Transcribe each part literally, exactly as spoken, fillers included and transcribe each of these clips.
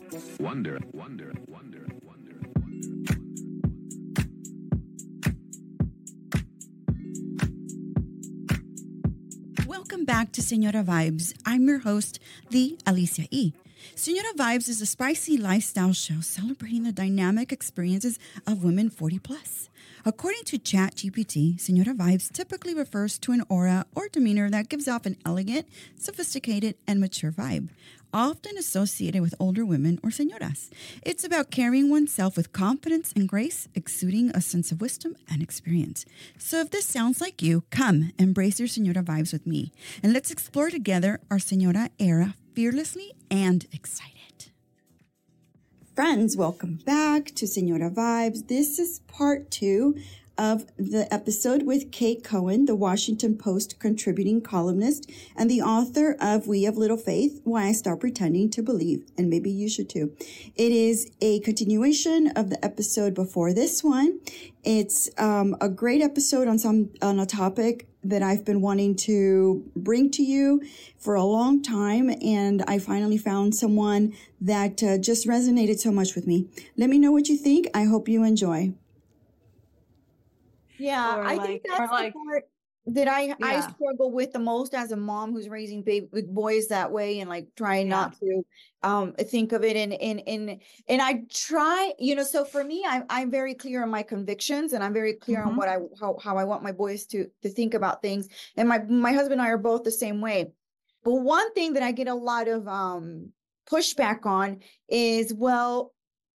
Wonder, wonder, wonder, wonder, wonder. Welcome back to Señora Vibes. I'm your host, the Alicia E. Señora Vibes is a spicy lifestyle show celebrating the dynamic experiences of women forty plus. According to ChatGPT, Señora Vibes typically refers to an aura or demeanor that gives off an elegant, sophisticated, and mature vibe, often associated with older women or señoras. It's about carrying oneself with confidence and grace, exuding a sense of wisdom and experience. So if this sounds like you, come embrace your Señora Vibes with me, and let's explore together our Señora era fearlessly and excited. Friends, welcome back to Señora Vibes. This is part two of the episode with Kate Cohen, the Washington Post contributing columnist and the author of We Have Little Faith, Why I Stopped Pretending to Believe, and maybe you should too. It is a continuation of the episode before this one. It's um, a great episode on some on a topic that I've been wanting to bring to you for a long time, and I finally found someone that uh, just resonated so much with me. Let me know what you think. I hope you enjoy. Yeah, Or I like- think that's or like- the part that I I Yeah. struggle with the most as a mom who's raising baby boys that way, and like trying Yeah. not to um think of it in in in and I try, you know, so for me, I'm I'm very clear on my convictions, and I'm very clear on Mhm. what I how, how I want my boys to to think about things. And my my husband and I are both the same way. But one thing that I get a lot of um pushback on is, well,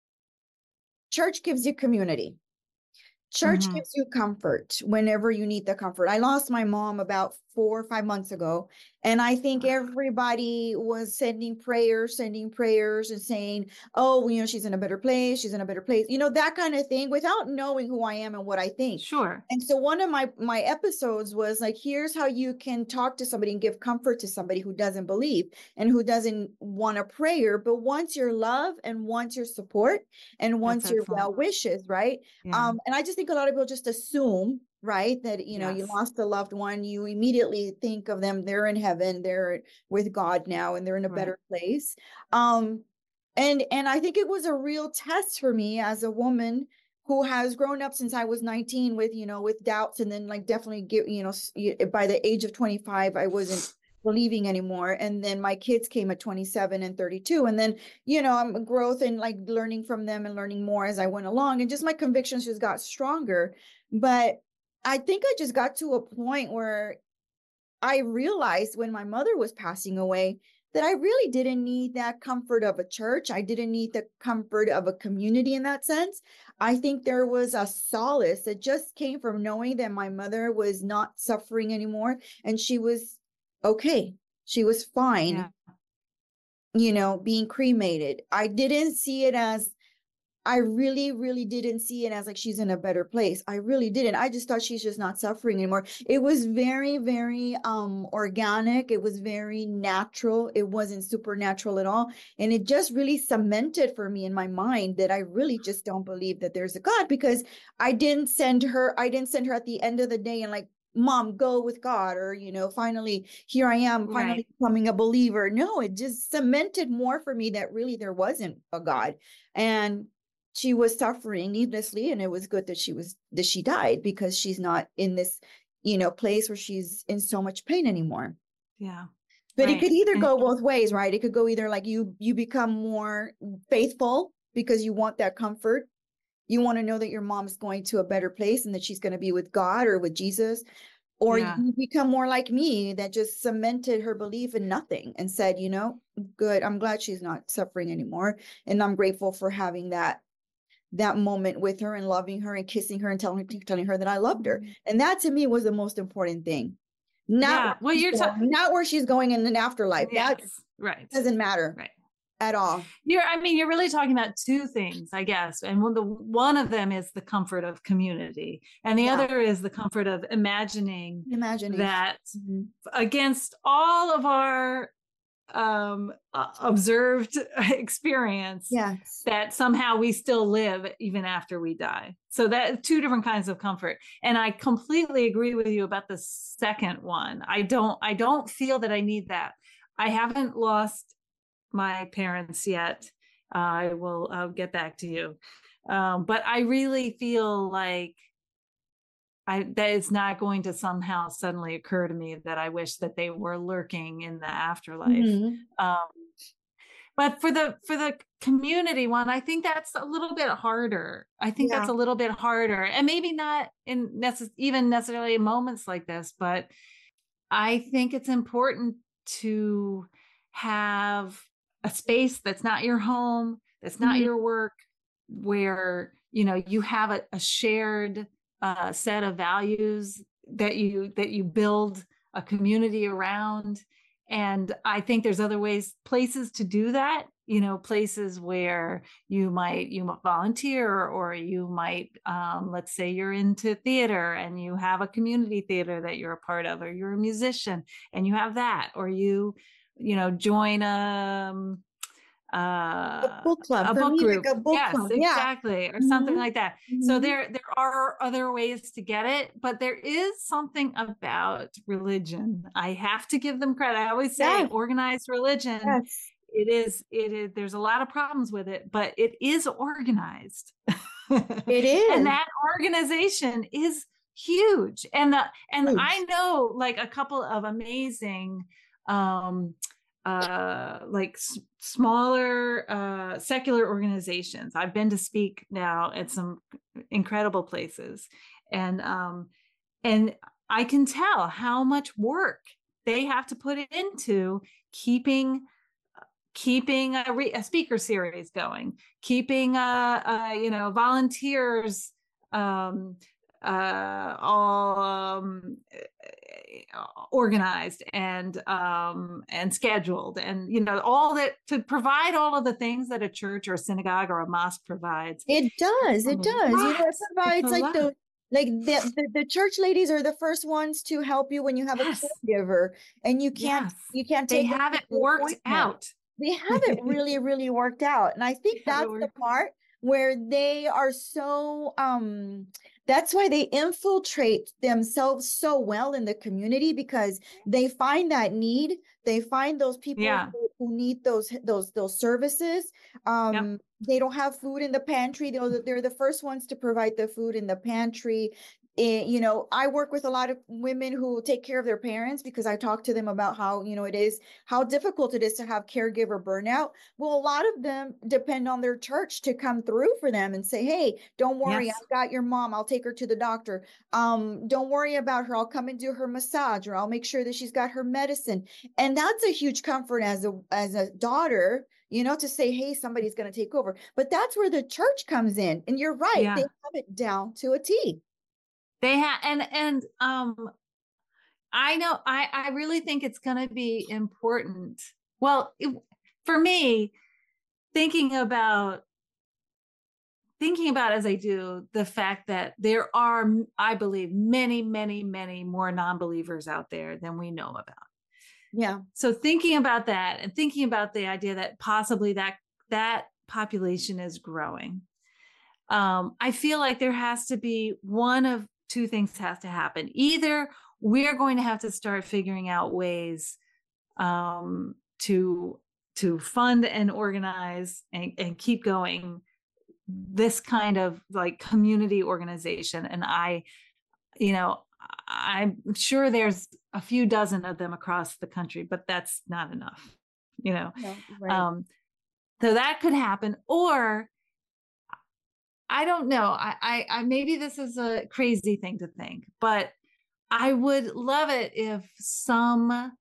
church gives you community. Church Mhm. gives you comfort whenever you need the comfort. I lost my mom about four or five months ago, and I think everybody was sending prayers, sending prayers and saying, oh, you know, she's in a better place. She's in a better place, you know, that kind of thing, without knowing who I am and what I think. Sure. And so one of my my episodes was like, here's how you can talk to somebody and give comfort to somebody who doesn't believe and who doesn't want a prayer, but wants your love and wants your support and wants your excellent. well wishes, right? Yeah. Um, and I just think a lot of people just assume, right, that, you know, you Yes. lost a loved one, you immediately think of them, they're in heaven, they're with God now, and they're in a Right. better place. Um, and and I think it was a real test for me as a woman who has grown up since I was nineteen with, you know, with doubts, and then like definitely get, you know, s- y- by the age of twenty-five, I wasn't believing anymore. And then my kids came at twenty-seven and thirty-two. And then, you know, I'm growth and like learning from them and learning more as I went along. And just my convictions just got stronger. But I think I just got to a point where I realized when my mother was passing away that I really didn't need that comfort of a church. I didn't need the comfort of a community in that sense. I think there was a solace that just came from knowing that my mother was not suffering anymore and she was okay. She was fine, Yeah. you know, being cremated. I didn't see it as, I really, really didn't see it as like she's in a better place. I really didn't. I just thought she's just not suffering anymore. It was very, very um organic. It was very natural. It wasn't supernatural at all. And it just really cemented for me in my mind that I really just don't believe that there's a God, because I didn't send her, I didn't send her at the end of the day and like, Mom, go with God, or, you know, finally, here I am, finally Right. becoming a believer. No, it just cemented more for me that really there wasn't a God. And she was suffering needlessly, and it was good that she was that she died, because she's not in this, you know, place where she's in so much pain anymore. Yeah. But it Right. could either And- go both ways, right? It could go either like you you become more faithful because you want that comfort. You want to know that your mom's going to a better place and that she's going to be with God or with Jesus. Or Yeah. you become more like me, that just cemented her belief in nothing and said, you know, good, I'm glad she's not suffering anymore. And I'm grateful for having that that moment with her and loving her and kissing her and telling, telling her that I loved her. And that to me was the most important thing. Not, Yeah, where, well, she's you're ta- going, not where she's going in an afterlife. That Yes. Right. doesn't matter Right. at all. You're, I mean, you're really talking about two things, I guess. And one, the, one of them is the comfort of community. And the Yeah. other is the comfort of imagining Imagining that Mhm. against all of our um, uh, observed experience, Yes. that somehow we still live even after we die. So that two different kinds of comfort. And I completely agree with you about the second one. I don't, I don't feel that I need that. I haven't lost my parents yet. I will I'll get back to you. Um, but I really feel like I that it's not going to somehow suddenly occur to me that I wish that they were lurking in the afterlife. Mhm. Um, but for the for the community one, I think that's a little bit harder. I think that's Yeah. a little bit harder, and maybe not in necess- even necessarily in moments like this, but I think it's important to have a space that's not your home, that's not Mhm. your work, where you know you have a, a shared uh, set of values that you that you build a community around. And I think there's other ways, places to do that. You know, places where you might you might volunteer, or you might, um, let's say you're into theater and you have a community theater that you're a part of, or you're a musician and you have that, or you, you know, join a A uh, book club. a For book me, group. like a book Yes, club. Yeah. exactly, or something Mhm. like that. So Mhm. there there are other ways to get it, but there is something about religion. I have to give them credit. I always say Yes. organized religion, Yes. it is it is there's a lot of problems with it, but it is organized. It And is that organization is huge. And the, and I huge. know like a couple of amazing um uh like s- smaller uh secular organizations. I've been to speak now at some incredible places, and um and I can tell how much work they have to put into keeping keeping a, re- a speaker series going, keeping uh, uh you know volunteers um uh all um organized and um and scheduled, and you know all that, to provide all of the things that a church or a synagogue or a mosque provides. It does. It's a It does. You know, lot. it It's a provides like lot. the like the, the the church ladies are the first ones to help you when you have a Yes, caregiver and you can't yes, you can't they take them have to it the worked appointment. out. They have it really, really worked out. And I think They have it that's the worked. part where they are so um that's why they infiltrate themselves so well in the community, because they find that need. They find those people Yeah. who, who need those those those services. Yep. Um they don't have food in the pantry. They're, they're the first ones to provide the food in the pantry. Eh, you know, I work with a lot of women who take care of their parents, because I talk to them about how, you know, it is, how difficult it is to have caregiver burnout. Well, a lot of them depend on their church to come through for them and say, hey, don't worry, Yes. I've got your mom. I'll take her to the doctor. Um, don't worry about her. I'll come and do her massage, or I'll make sure that she's got her medicine. And that's a huge comfort as a as a daughter, you know, to say, hey, somebody's going to take over. But that's where the church comes in. And you're right, they Yeah. have it down to a T. They have, and and um I know I I really think it's going to be important. Well, it, for me, thinking about thinking about as I do the fact that there are, I believe, many, many, many more non-believers out there than we know about. Yeah. So thinking about that, and thinking about the idea that possibly that that population is growing, um, I feel like there has to be one of two things has to happen. Either we're going to have to start figuring out ways um, to to fund and organize and, and keep going this kind of like community organization. And I, you know, I'm sure there's a few dozen of them across the country, but that's not enough, you know. No, right. Um, so that could happen, or I don't know. I, I, I maybe this is a crazy thing to think, but I would love it if some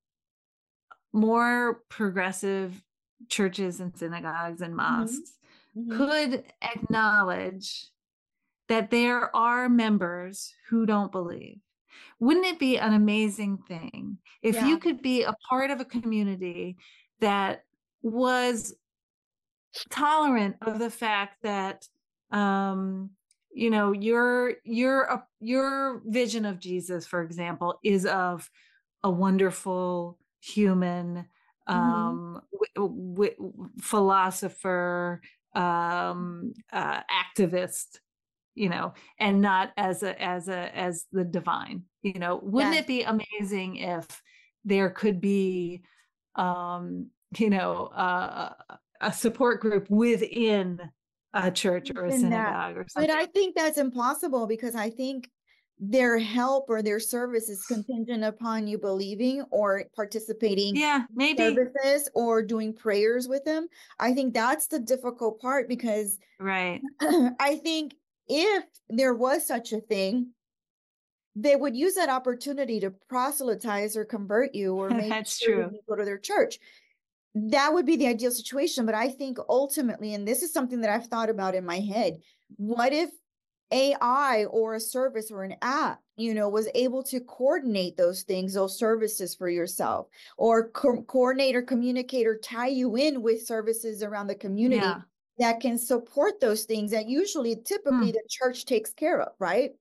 more progressive churches and synagogues and Mhm. mosques Mhm. could acknowledge that there are members who don't believe. Wouldn't it be an amazing thing if Yeah. you could be a part of a community that was tolerant of the fact that um you know your your your vision of Jesus, for example, is of a wonderful human Mhm. um w- w- philosopher, um uh, activist, you know, and not as a as a as the divine. You know, wouldn't Yes. it be amazing if there could be um you know uh a support group within a church or a In that. synagogue or something. But I think that's impossible because I think their help or their service is contingent upon you believing or participating Yeah, maybe. services or doing prayers with them. I think that's the difficult part because Right. I think if there was such a thing, they would use that opportunity to proselytize or convert you or make That's sure true. that you go to their church. That would be the ideal situation. But I think ultimately, and this is something that I've thought about in my head, what if A I or a service or an app, you know, was able to coordinate those things, those services for yourself, or co- coordinate or communicate or tie you in with services around the community Yeah. that can support those things that usually, typically, Hmm. the church takes care of, right?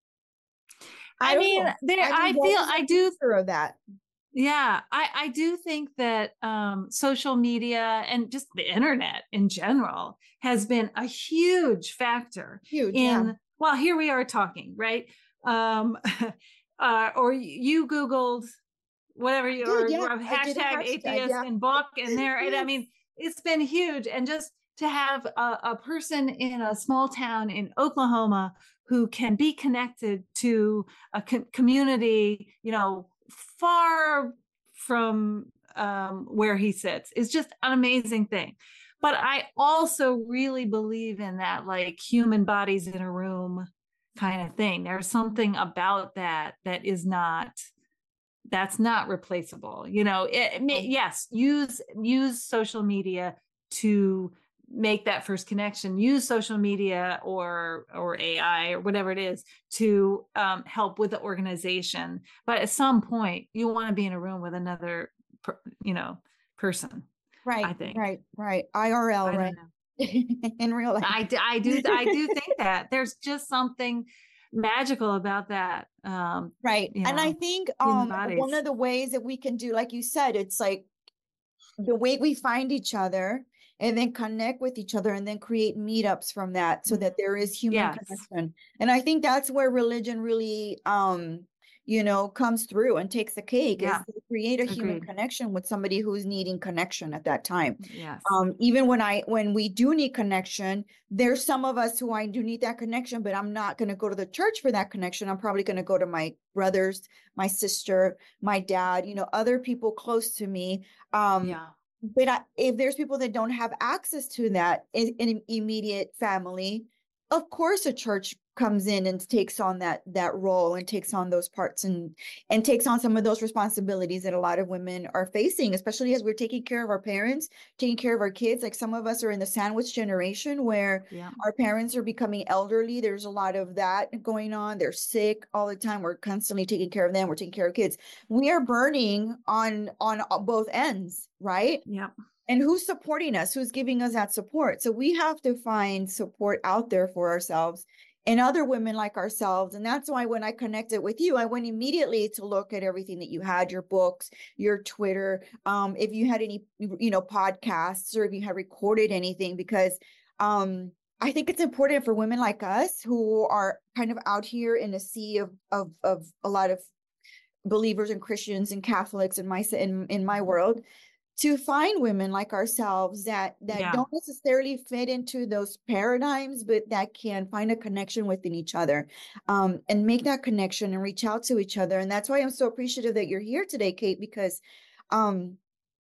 I don't mean, know. there, I I mean, what feel, is the I do, future of that? yeah, I, I do think that um, social media and just the internet in general has been a huge factor Huge, yeah. in, well, here we are talking, right? Um, uh, or you Googled whatever you, or Did, yeah, or I did a hashtag hashtag, atheist yeah. and book, and there, and I Yes. mean, it's been huge. And just to have a, a person in a small town in Oklahoma who can be connected to a co- community, you know, far from um, where he sits is just an amazing thing. But I also really believe in that, like, human bodies in a room kind of thing. There's something about that that is not, that's not replaceable. You know, it, it may, yes, use use social media to make that first connection. Use social media or or A I or whatever it is to um, help with the organization. But at some point, you want to be in a room with another, per, you know, person. Right, I think. right, right. I R L, I right? don't know. In real life. I, d- I do I do think that there's just something magical about that. Um, Right. you And I know, think human um one bodies. of the ways that we can do, like you said, it's like the way we find each other and then connect with each other and then create meetups from that so that there is human Yes. connection. And I think that's where religion really um you know comes through and takes the cake, Yeah. is to create a human Agreed. connection with somebody who's needing connection at that time. Yes. Um even when I when we do need connection, there's some of us who I do need that connection, but I'm not going to go to the church for that connection. I'm probably going to go to my brothers, my sister, my dad, you know, other people close to me. Um Yeah. but I, if there's people that don't have access to that in, in immediate family, of course a church comes in and takes on that that role and takes on those parts and and takes on some of those responsibilities that a lot of women are facing, especially as we're taking care of our parents, taking care of our kids. Like, some of us are in the sandwich generation where Yeah. our parents are becoming elderly. There's a lot of that going on. They're sick all the time. We're constantly taking care of them. We're taking care of kids. We are burning on on both ends, right? Yeah. And who's supporting us? Who's giving us that support? So we have to find support out there for ourselves and other women like ourselves. And that's why when I connected with you, I went immediately to look at everything that you had, your books, your Twitter, um, if you had any, you know, podcasts, or if you had recorded anything, because um, I think it's important for women like us who are kind of out here in a sea of of of a lot of believers and Christians and Catholics in my in in my world, to find women like ourselves that that Yeah. don't necessarily fit into those paradigms, but that can find a connection within each other, um, and make that connection and reach out to each other. And that's why I'm so appreciative that you're here today, Kate, because um,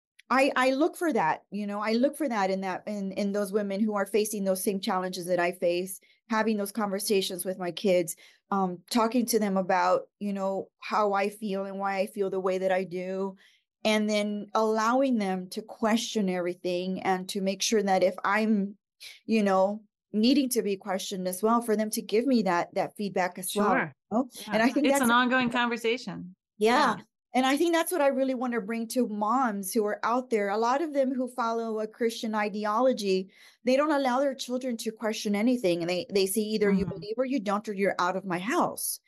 I I look for that, you know, I look for that in that in in those women who are facing those same challenges that I face, having those conversations with my kids, um, talking to them about, you know, how I feel and why I feel the way that I do, and then allowing them to question everything and to make sure that if I'm, you know, needing to be questioned as well, for them to give me that that feedback as well. Sure. You know? Yeah. And I think It's that's an ongoing conversation. yeah. Yeah. And I think that's what I really want to bring to moms who are out there. A lot of them who follow a Christian ideology, they don't allow their children to question anything. And they, they say either you Mhm. believe or you don't, or you're out of my house.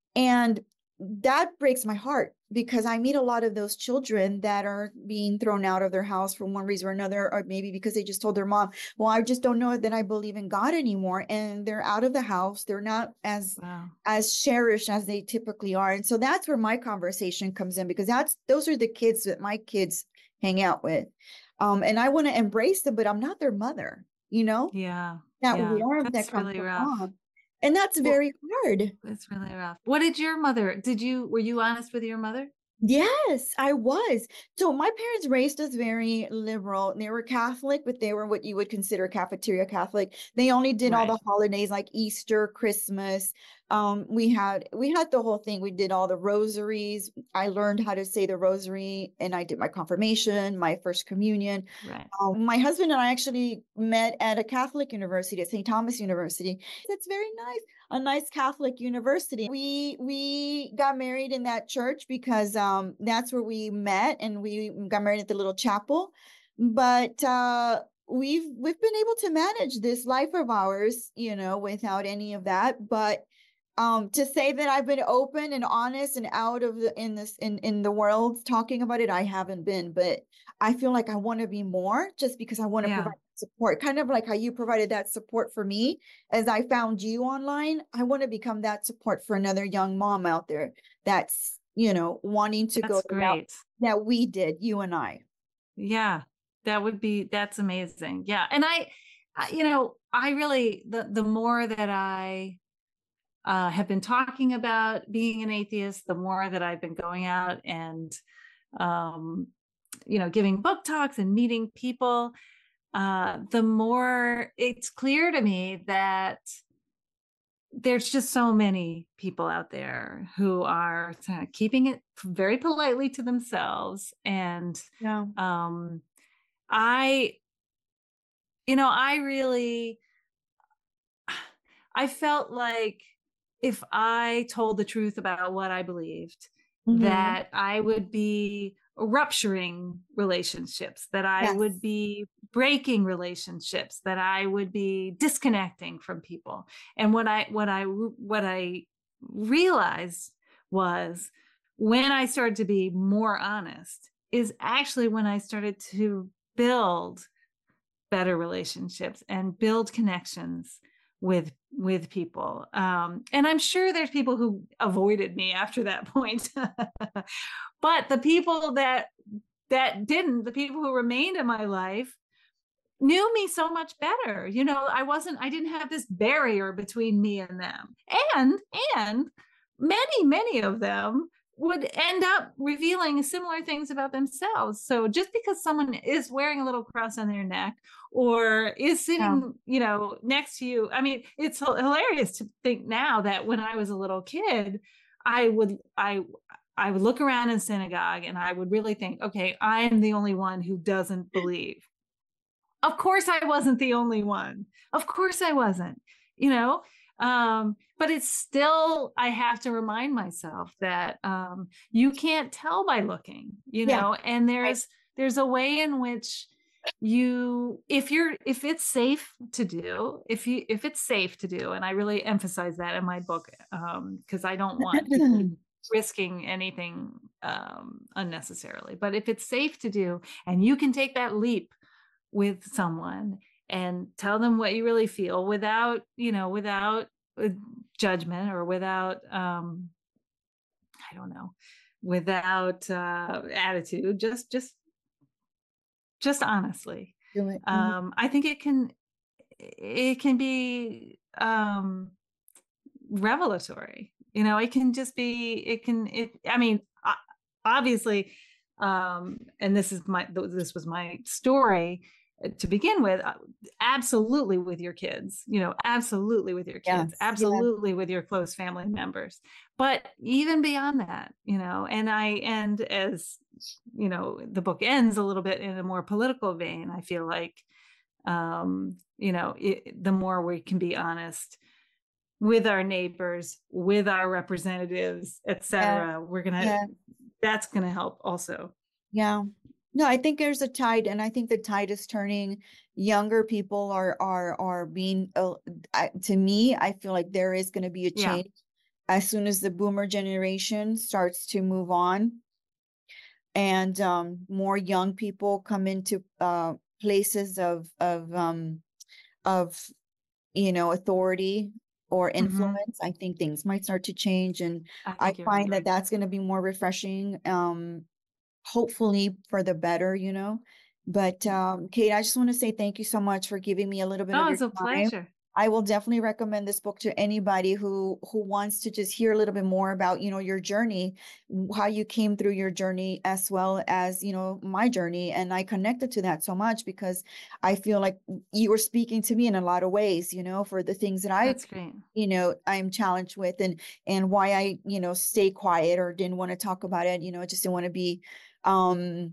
And that breaks my heart, because I meet a lot of those children that are being thrown out of their house for one reason or another, or maybe because they just told their mom, well, I just don't know that I believe in God anymore. And they're out of the house. They're not as Wow. as cherished as they typically are. And so that's where my conversation comes in, because that's those are the kids that my kids hang out with. Um, and I want to embrace them, but I'm not their mother, you know, Yeah. that Yeah. warmth that That's comes really from rough. mom. And that's Well, very hard. it's really rough. What did your mother, did you, were you honest with your mother? Yes, I was. So my parents raised us very liberal. They were Catholic, but they were what you would consider cafeteria Catholic. They only did all Right. the holidays like Easter, Christmas. Um, we had we had the whole thing. We did all the rosaries. I learned how to say the rosary, and I did my confirmation, my first communion. Right. Um, my husband and I actually met at a Catholic university, at Saint Thomas University. That's very nice, a nice Catholic university. We we got married in that church because um that's where we met, and we got married at the little chapel. But uh we've we've been able to manage this life of ours, you know, without any of that. But um to say that I've been open and honest and out of the in this in in the world talking about it, I haven't been. But I feel like I want to be more, just because I want to Yeah. provide support, kind of like how you provided that support for me as I found you online. I want to become that support for another young mom out there that's, you know, wanting to go That's the route great. that we did, you and I. Yeah. That would be, that's amazing. Yeah. And I, I you know, I really, the, the more that I uh, have been talking about being an atheist, the more that I've been going out and, um, you know, giving book talks and meeting people, uh, the more it's clear to me that there's just so many people out there who are kind of keeping it very politely to themselves. And Yeah. um, I, you know, I really, I felt like if I told the truth about what I believed, Mhm. that I would be rupturing relationships, that I Yes. would be breaking relationships, that I would be disconnecting from people. And what I what I what I realized was, when I started to be more honest, is actually when I started to build better relationships and build connections with with people. Um, and I'm sure there's people who avoided me after that point. But the people that that didn't, the people who remained in my life, knew me so much better. You know, I wasn't, I didn't have this barrier between me and them. And and many, many of them would end up revealing similar things about themselves. So just because someone is wearing a little cross on their neck or is sitting, you know, next to you, I mean, it's hilarious to think now that when I was a little kid, I would, I, I would look around in synagogue and I would really think, okay, I am the only one who doesn't believe. Of course I wasn't the only one. Of course I wasn't, you know, um, but it's still, I have to remind myself that um, you can't tell by looking, you Yeah. know, and there's, there's a way in which you, if you're, if it's safe to do, if you, if it's safe to do, and I really emphasize that in my book, um, because I don't want people risking anything um, unnecessarily, but if it's safe to do, and you can take that leap with someone and tell them what you really feel without, you know, without uh, judgment or without, um, I don't know, without uh, attitude, just, just, just honestly. Do it. Mhm. Um, I think it can, it can be um, revelatory. You know, it can just be, it can, it, I mean, obviously, um, and this is my, this was my story to begin with, absolutely with your kids, you know, absolutely with your kids, Yes, absolutely with your close family members. But even beyond that, you know, and I, and as, you know, the book ends a little bit in a more political vein, I feel like, um, you know, it, the more we can be honest with our neighbors, with our representatives, et cetera, yeah. we're gonna, yeah. that's gonna help also. Yeah. No, I think there's a tide, and I think the tide is turning. Younger people are are are being. Uh, I, to me, I feel like there is going to be a change yeah. as soon as the boomer generation starts to move on, and um, more young people come into uh, places of of um, of you know authority or influence. Mm-hmm. I think things might start to change, and I, I find right. that that's going to be more refreshing. Um, hopefully for the better, you know, But um, Kate, I just want to say thank you so much for giving me a little bit Oh, of it's your a time. pleasure. I will definitely recommend this book to anybody who who wants to just hear a little bit more about, you know, your journey, how you came through your journey, as well as, you know, my journey. And I connected to that so much because I feel like you were speaking to me in a lot of ways, you know, for the things that I, That's great. you know, I'm challenged with, and and why I, you know, stay quiet or didn't want to talk about it. You know, I just didn't want to be um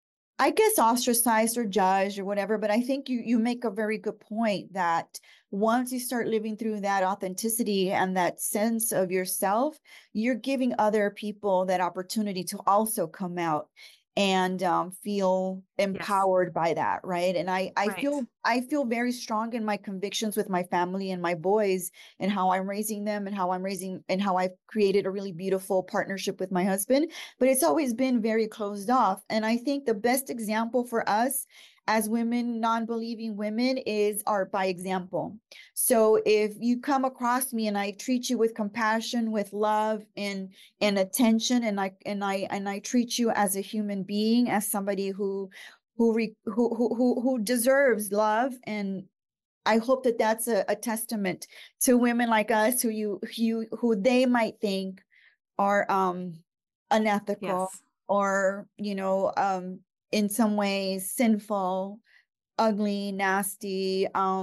I guess ostracized or judged or whatever, but I think you you make a very good point that once you start living through that authenticity and that sense of yourself, you're giving other people that opportunity to also come out and um, feel Yes. empowered by that, right? And I I Right. feel I feel very strong in my convictions with my family and my boys and how I'm raising them and how I'm raising and how I've created a really beautiful partnership with my husband, but it's always been very closed off. And I think the best example for us as women, non-believing women, is our by example. So if you come across me and I treat you with compassion, with love and and attention, and I and I and I treat you as a human being, as somebody who who re, who, who who who deserves love, and I hope that that's a, a testament to women like us who you you who they might think are um unethical Yes. or, you know, um in some ways sinful, ugly, nasty,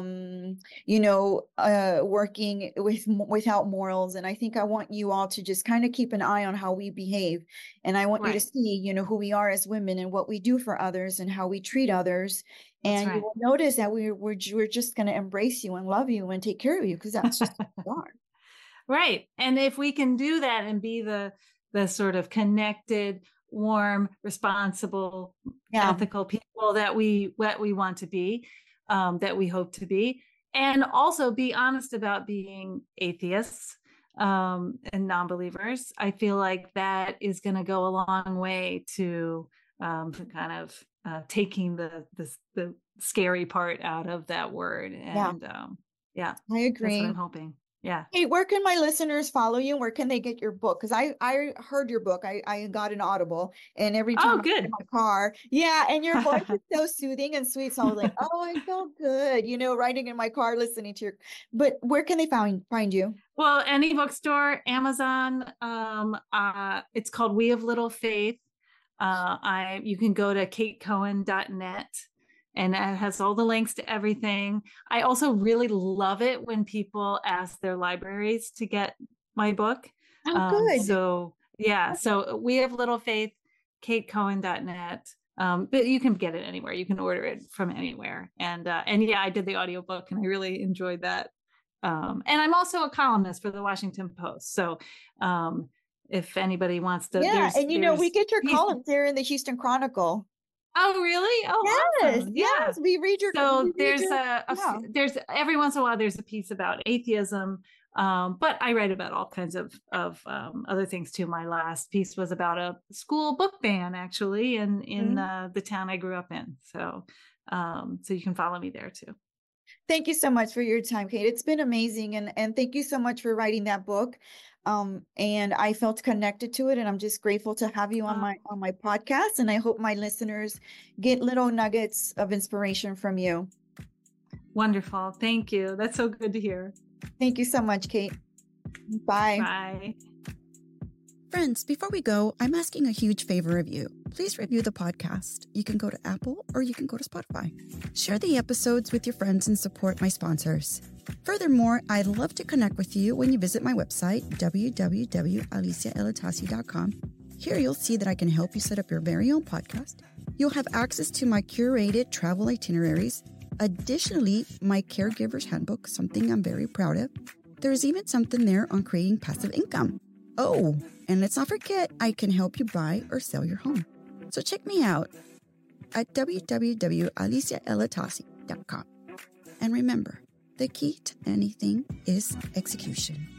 um you know, uh working with without morals. And I think I want you all to just kind of keep an eye on how we behave, and I want you to Right. see, you know, who we are as women and what we do for others and how we treat others. That's And you right. will notice that we're we're, we're just going to embrace you and love you and take care of you, because that's just who we are. Right. And if we can do that and be the the sort of connected, warm, responsible, Yeah. ethical people that we what we want to be, um, that we hope to be, and also be honest about being atheists um, and non-believers, I feel like that is going to go a long way to um, kind of uh, taking the, the the scary part out of that word. Yeah, And um, yeah, I that's what agree. I'm hoping. Yeah. Hey, where can my listeners follow you? Where can they get your book? Because I I heard your book. I I got an Audible, and every Oh, time I'm in good. my car, yeah, and your voice is so soothing and sweet. So I was like, oh, I felt good, you know, riding in my car listening to your. But where can they find find you? Well, any bookstore, Amazon. Um, uh, it's called We of Little Faith. Uh, I you can go to kate cohen dot net, and it has all the links to everything. I also really love it when people ask their libraries to get my book. Oh, Um, good. so yeah, so We of Little Faith, kate cohen dot net. Um, but you can get it anywhere. You can order it from anywhere. And uh, and yeah, I did the audiobook and I really enjoyed that. Um, and I'm also a columnist for the Washington Post. So um, if anybody wants to, Yeah, there's and you know, we there's get your piece. columns there in the Houston Chronicle. Oh, really? Oh, Yes, awesome. Yeah. yes, we read your. So We read there's your. a, a Yeah. there's every once in a while there's a piece about atheism, um, but I write about all kinds of of um, other things too. My last piece was about a school book ban, actually, in in Mhm. uh, the town I grew up in. So um, so you can follow me there too. Thank you so much for your time, Kate. It's been amazing, and and thank you so much for writing that book. Um, and I felt connected to it, and I'm just grateful to have you on Uh, my on my podcast. And I hope my listeners get little nuggets of inspiration from you. Wonderful. Thank you. That's so good to hear. Thank you so much, Kate. Bye. Bye. Friends, before we go, I'm asking a huge favor of you. Please review the podcast. You can go to Apple or you can go to Spotify. Share the episodes with your friends and support my sponsors. Furthermore, I'd love to connect with you when you visit my website, w w w dot alicia elatasi dot com. Here you'll see that I can help you set up your very own podcast. You'll have access to my curated travel itineraries. Additionally, my caregiver's handbook, something I'm very proud of. There's even something there on creating passive income. Oh, and let's not forget, I can help you buy or sell your home. So check me out at w w w dot alicia elatasi dot com. And remember, the key to anything is execution.